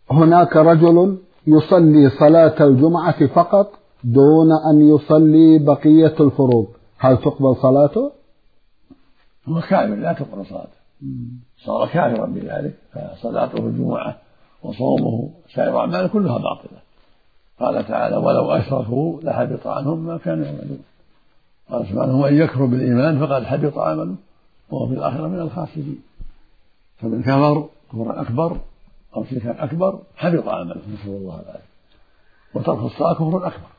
هناك رجل يصلي صلاة الجمعة فقط دون أن يصلي بقية الفروض، هل تقبل صلاته؟ هو كافر لا تقبل صلاته، صار كافرا بذلك، فصلاته الجمعة وصومه سائر أعماله كلها باطلة. قال تعالى: ولو أشركوا لحبط عنهم ما كانوا يعملون. قال سبحانه: ومن يكفر بالإيمان فقد حبط عمله وهو في الآخرة من الخاسرين. فمن كفر كفرا أكبر أو شركا أكبر حبط عمله، نسأل الله العافية. وترك الصلاة كفر أكبر.